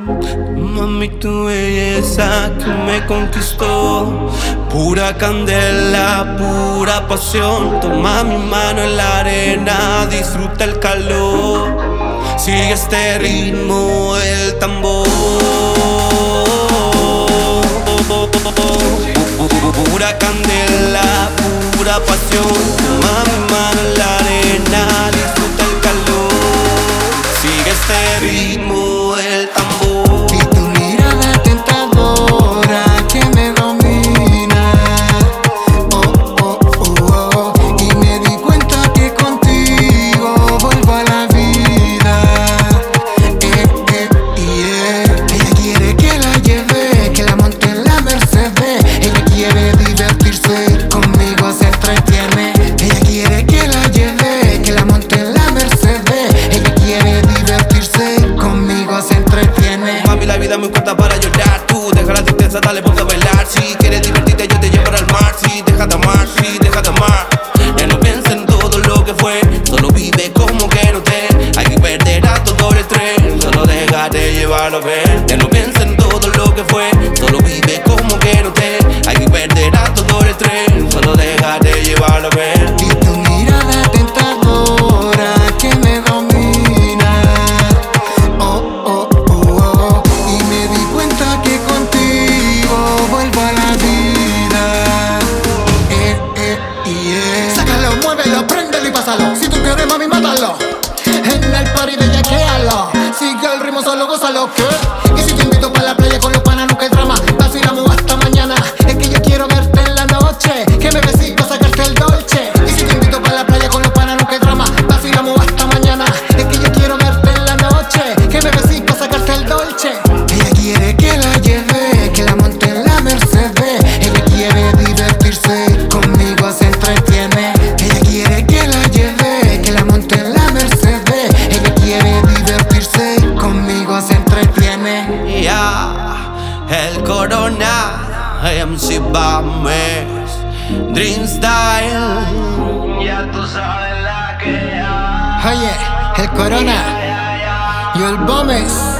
Mami, tu belleza que me conquistó, pura candela, pura pasión. Toma mi mano en la arena, disfruta el calor, sigue este ritmo del tambor. Pura candela, pura pasión. Toma mi mano en la arena, disfruta el calor, sigue este ritmo del tambor. Vi tu mirada tentadora que me domina, y me di cuenta que contigo vuelvo a la vida. Ella quiere que la lleve, que la monte en la Mercedes. Ella quiere divertirse, conmigo se entretiene. Ella quiere que la lleve, que la monte en la Mercedes. Ella quiere divertirse, conmigo se entretiene. Mami, la vida es muy corta para llorar. Tú deja la tristeza, dale, ponte a bailar. Si quieres divertirte, yo te llevaré al mar. Si deja de amar, si deja de amar. Ya no piensa en todo lo que fue, solo vive como que no te. Hay que perder a todo el tren, solo déjate llevarlo a ver. Ya no piensa en todo lo que fue, solo vive como que no te. Hay que perder a todo el tren, solo déjate llevarlo a ver. Vi tu mirada tentadora que me domina, y me di cuenta que contigo vuelvo a la vida. Sácalo, muévelo, préndelo y pásalo. Si tú quieres, mami, mátalo. En el party de yaquealo. Sigue el ritmo, solo gózalo, ¿qué? Y si te invito pa' la playa con los panas, nunca hay drama. Vacilamos hasta mañana. Es que yo quiero verte en la noche, que me besito, sacarte el dolce. Y si te invito pa' la playa con los panas, nunca hay drama. Vacilamos hasta mañana. Es que yo quiero verte en la noche, que me besito, sacarte el dolce. Ella quiere que la lleve, que la monte en la Mercedes. Ella quiere divertirse, conmigo se entretiene. Ella quiere que la lleve, que la monte en la Mercedes. Ella quiere divertirse, conmigo se entretiene. Ya, el Corona, MC Bames, Dream Style. Ya tú sabes la que hay. Oye, el Corona y el Gómez.